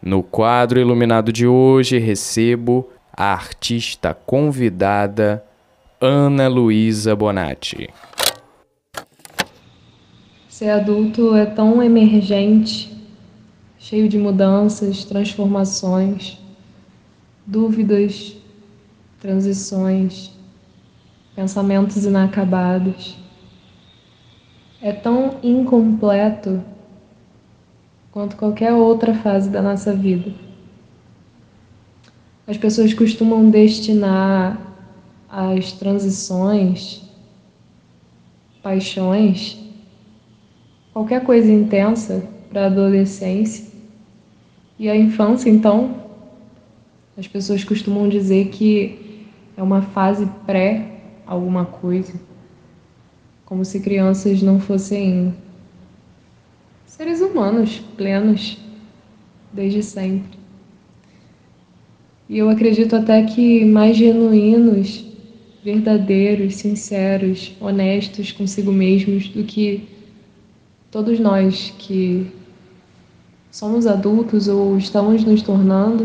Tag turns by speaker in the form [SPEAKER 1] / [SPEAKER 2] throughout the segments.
[SPEAKER 1] No quadro iluminado de hoje, recebo a artista convidada Ana Luísa Bonatti.
[SPEAKER 2] Ser adulto é tão emergente, cheio de mudanças, transformações, dúvidas, transições, pensamentos inacabados. É tão incompleto quanto qualquer outra fase da nossa vida. As pessoas costumam destinar as transições, paixões, qualquer coisa intensa para a adolescência. E a infância, então, as pessoas costumam dizer que é uma fase pré alguma coisa, como se crianças não fossem seres humanos plenos desde sempre. E eu acredito até que mais genuínos, verdadeiros, sinceros, honestos consigo mesmos do que todos nós que somos adultos ou estamos nos tornando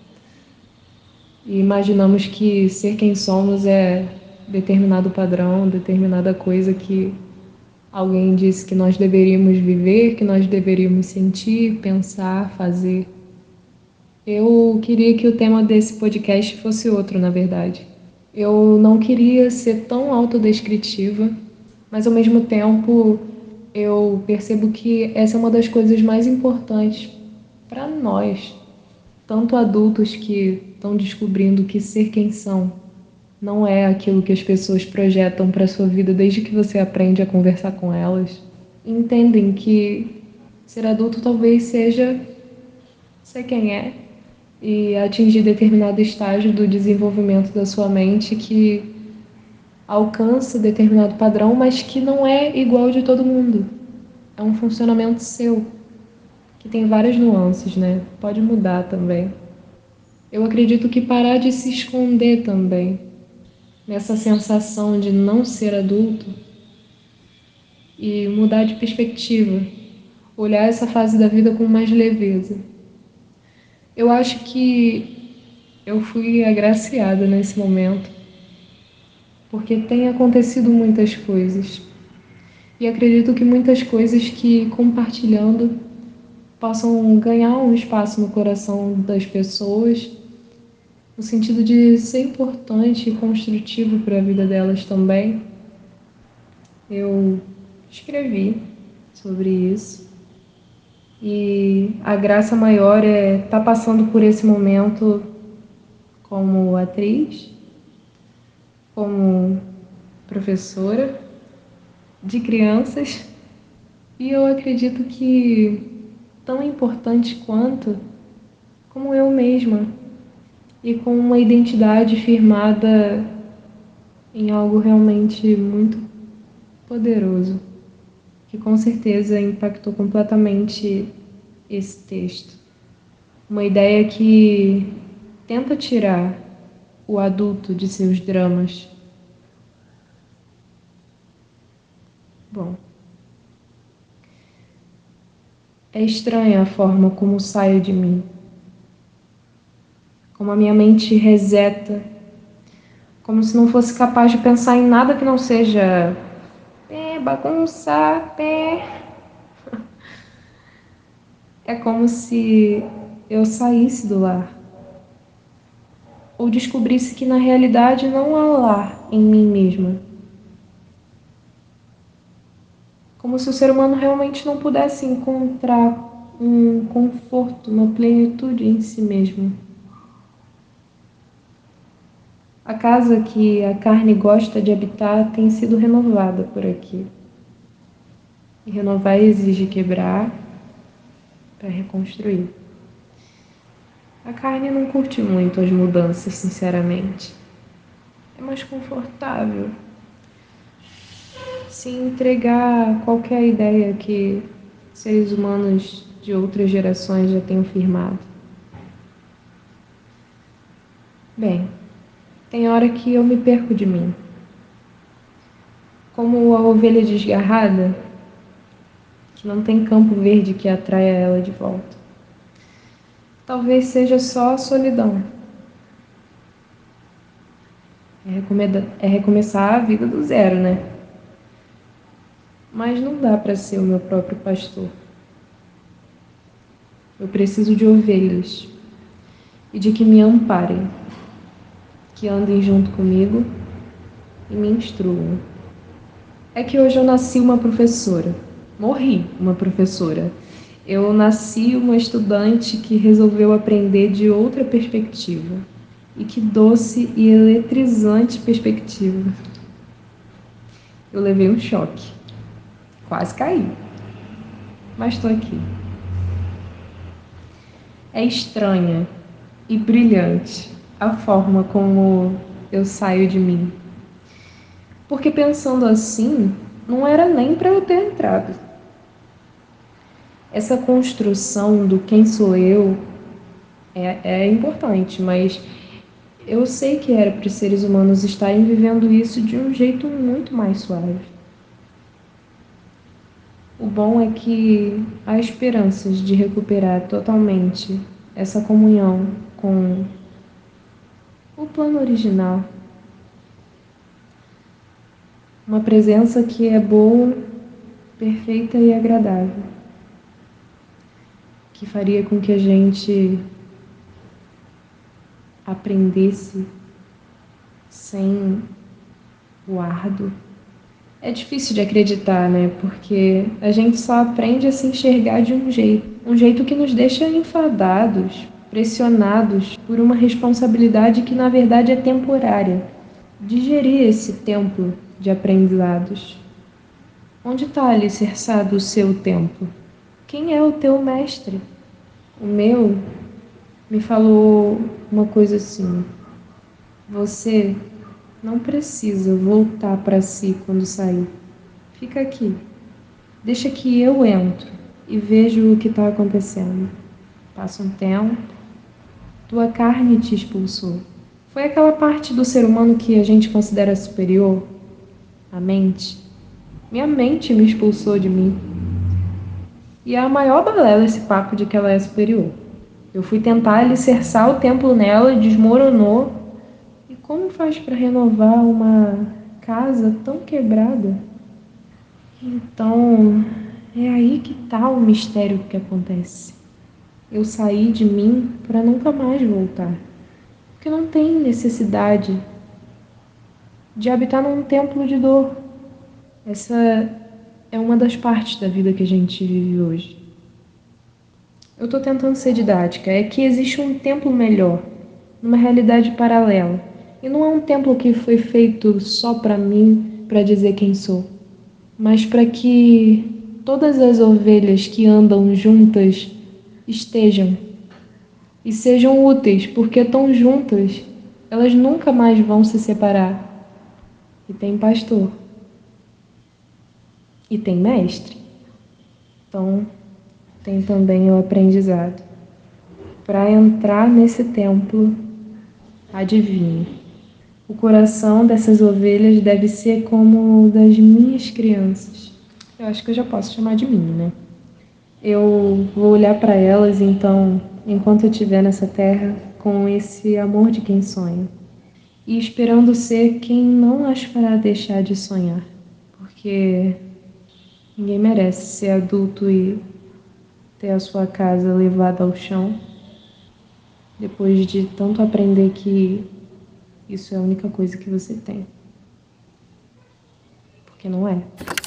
[SPEAKER 2] e imaginamos que ser quem somos é determinado padrão, determinada coisa que alguém disse que nós deveríamos viver, que nós deveríamos sentir, pensar, fazer. Eu queria que o tema desse podcast fosse outro, na verdade. Eu não queria ser tão autodescritiva, mas ao mesmo tempo eu percebo que essa é uma das coisas mais importantes para nós, tanto adultos que estão descobrindo que ser quem são não é aquilo que as pessoas projetam para sua vida desde que você aprende a conversar com elas. Entendem que ser adulto talvez seja ser quem é e atingir determinado estágio do desenvolvimento da sua mente que alcança determinado padrão, mas que não é igual de todo mundo. É um funcionamento seu, que tem várias nuances, né? Pode mudar também. Eu acredito que parar de se esconder também, nessa sensação de não ser adulto e mudar de perspectiva, olhar essa fase da vida com mais leveza. Eu acho que eu fui agraciada nesse momento, porque tem acontecido muitas coisas. E acredito que muitas coisas que compartilhando possam ganhar um espaço no coração das pessoas, no sentido de ser importante e construtivo para a vida delas também. Eu escrevi sobre isso e a graça maior é estar passando por esse momento como atriz, como professora de crianças, e eu acredito que tão importante quanto como eu mesma e com uma identidade firmada em algo realmente muito poderoso, que com certeza impactou completamente esse texto. Uma ideia que tenta tirar o adulto de seus dramas. Bom, é estranha a forma como saio de mim, como a minha mente reseta, como se não fosse capaz de pensar em nada que não seja bagunçar, É como se eu saísse do lar, ou descobrisse que na realidade não há lar em mim mesma. Como se o ser humano realmente não pudesse encontrar um conforto, uma plenitude em si mesmo. A casa que a carne gosta de habitar tem sido renovada por aqui. E renovar exige quebrar para reconstruir. A carne não curte muito as mudanças, sinceramente. É mais confortável se entregar a qualquer ideia que seres humanos de outras gerações já tenham firmado. Bem, tem hora que eu me perco de mim. Como a ovelha desgarrada, que não tem campo verde que atraia ela de volta. Talvez seja só a solidão. É recomeçar a vida do zero, né? Mas não dá para ser o meu próprio pastor. Eu preciso de ovelhas e de que me amparem, que andem junto comigo e me instruam. É que hoje eu nasci uma professora. Morri uma professora. Eu nasci uma estudante que resolveu aprender de outra perspectiva. E que doce e eletrizante perspectiva. Eu levei um choque. Quase caí. Mas estou aqui. É estranha e brilhante a forma como eu saio de mim. Porque pensando assim, não era nem para eu ter entrado. Essa construção do quem sou eu é importante, mas eu sei que era para os seres humanos estarem vivendo isso de um jeito muito mais suave. O bom é que há esperanças de recuperar totalmente essa comunhão com o plano original. Uma presença que é boa, perfeita e agradável, que faria com que a gente aprendesse sem o árduo. É difícil de acreditar, né? Porque a gente só aprende a se enxergar de um jeito que nos deixa enfadados, pressionados por uma responsabilidade que na verdade é temporária. Digerir esse templo de aprendizados. Onde está alicerçado o seu templo? Quem é o teu mestre? O meu me falou uma coisa assim: você não precisa voltar para si quando sair. Fica aqui. Deixa que eu entro e vejo o que está acontecendo. Passa um tempo, tua carne te expulsou. Foi aquela parte do ser humano que a gente considera superior, a mente. Minha mente me expulsou de mim. E é a maior balela esse papo de que ela é superior. Eu fui tentar alicerçar o templo nela e desmoronou. E como faz para renovar uma casa tão quebrada? Então, é aí que tá o mistério que acontece. Eu saí de mim para nunca mais voltar. Porque não tem necessidade de habitar num templo de dor. Essa é uma das partes da vida que a gente vive hoje. Eu tô tentando ser didática. É que existe um templo melhor, numa realidade paralela. E não é um templo que foi feito só para mim, para dizer quem sou, mas para que todas as ovelhas que andam juntas estejam e sejam úteis, porque estão juntas, elas nunca mais vão se separar. E tem pastor, e tem mestre, então tem também o aprendizado. Para entrar nesse templo, adivinhe, o coração dessas ovelhas deve ser como o das minhas crianças. Eu acho que eu já posso chamar de mim, né? Eu vou olhar para elas, então, enquanto eu estiver nessa terra, com esse amor de quem sonha. E esperando ser quem não as fará deixar de sonhar. Porque ninguém merece ser adulto e ter a sua casa levada ao chão, depois de tanto aprender que isso é a única coisa que você tem. Porque não é.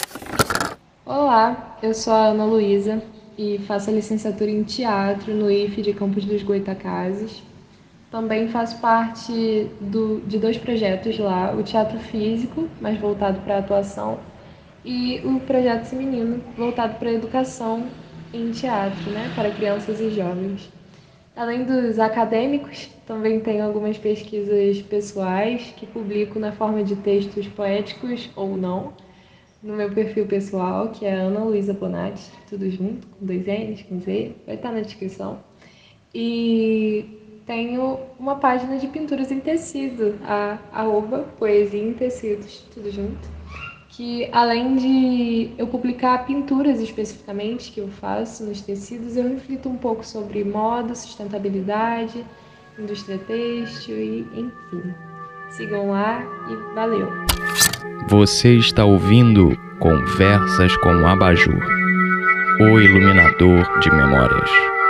[SPEAKER 2] Olá, eu sou a Ana Luísa e faço a licenciatura em teatro no IFE de Campos dos Goytacazes. Também faço parte de dois projetos lá, o teatro físico, mais voltado para a atuação, e o projeto Esse Menino, voltado para a educação em teatro, né, para crianças e jovens. Além dos acadêmicos, também tenho algumas pesquisas pessoais que publico na forma de textos poéticos ou não, no meu perfil pessoal, que é Ana Luísa Bonatti, tudo junto, com 2 N's, com Z, vai estar na descrição. E tenho uma página de pinturas em tecido, a @poesia em tecidos, tudo junto, que além de eu publicar pinturas especificamente que eu faço nos tecidos, eu reflito um pouco sobre moda, sustentabilidade, indústria têxtil e enfim. Sigam lá e valeu!
[SPEAKER 1] Você está ouvindo Conversas com Abajur, o iluminador de memórias.